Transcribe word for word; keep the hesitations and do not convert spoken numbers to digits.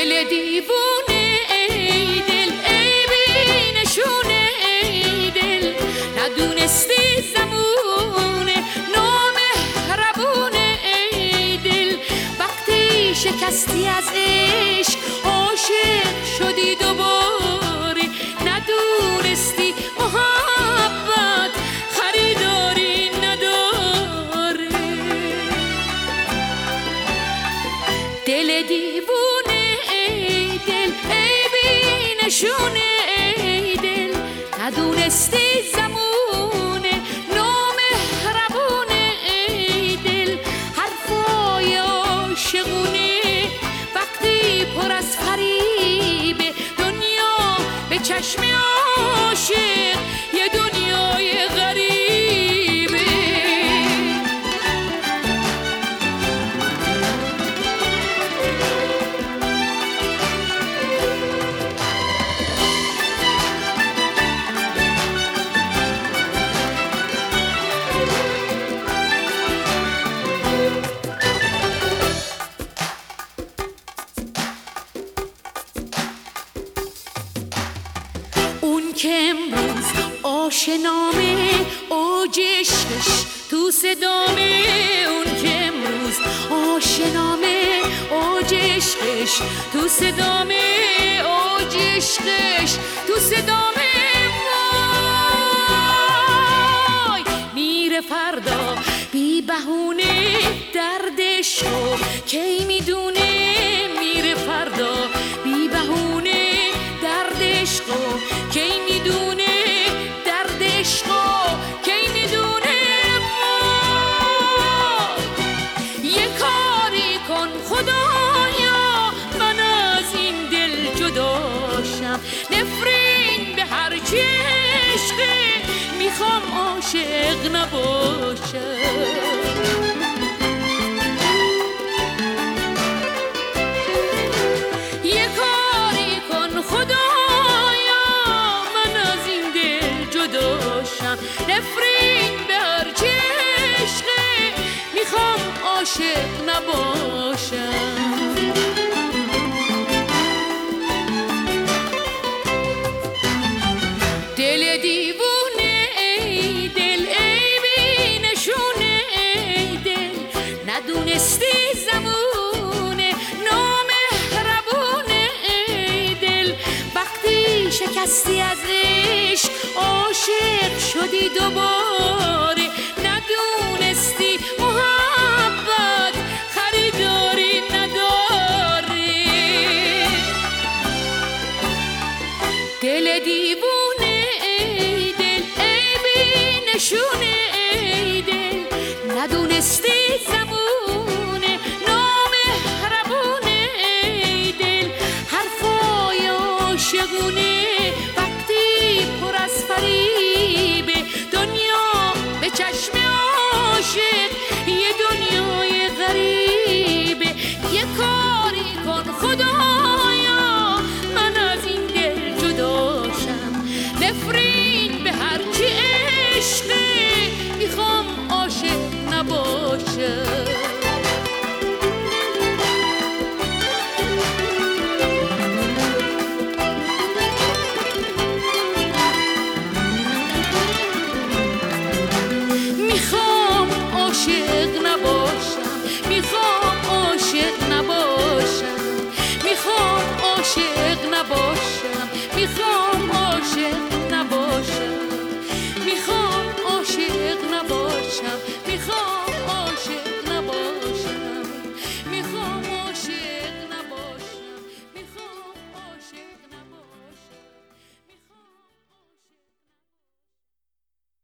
دل دیوونه ای دل ای بی نشونه ای دل ندونستی زمونه نامهربونه ای دل وقتی شکستی از عشق عاشق شدی دوباره ندونستی محبت خریداری نداره دل دیوونه ای دل ای بی نشونه ای دل ندونستی زمونه نامهربونه ای دل حرفای عاشقونه وقتی پر از فریب دنیا به چشم عاشق یه دنیای غریبه اون که امروز آشنامه اوج عشقش تو صدامه اون که امروز آشنامه اوج عشقش تو صدامه اوج عشقش تو صدامه وای میره فردا بی بهونه دردشو کی میدونه میره فردا بی بهونه دردشو کی میدونه دردشو کی میدونه یه کاری کن خدایا من از این دل جداشم نفرین به هر چی عشقه میخوام عاشق نباشم نفرین به هر چی عشقه میخوام عاشق نباشم دل دیوونه ای دل ای بی نشونه ای دل ندونستی زمونه نامهربونه ای دل وقتی شکستی از عشق عاشق شدی دوباره ندونستی محبت خریداری نداره دل دیوونه ای دل ای بی نشونه ای دل ندونستی زمونه نامهربونه ای دل حرفای عاشقونه وقتی پر از فریب دنیا به چشم عاشق یه دنیای غریبه یه کاری کن خدایا من از این دل جداشم نفرین به هر چی عشقه میخوام عاشق نباشم عاشق نباشم میخوام عاشق نباشم میخوام عاشق نباشم میخوام عاشق نباشم میخوام عاشق نباشم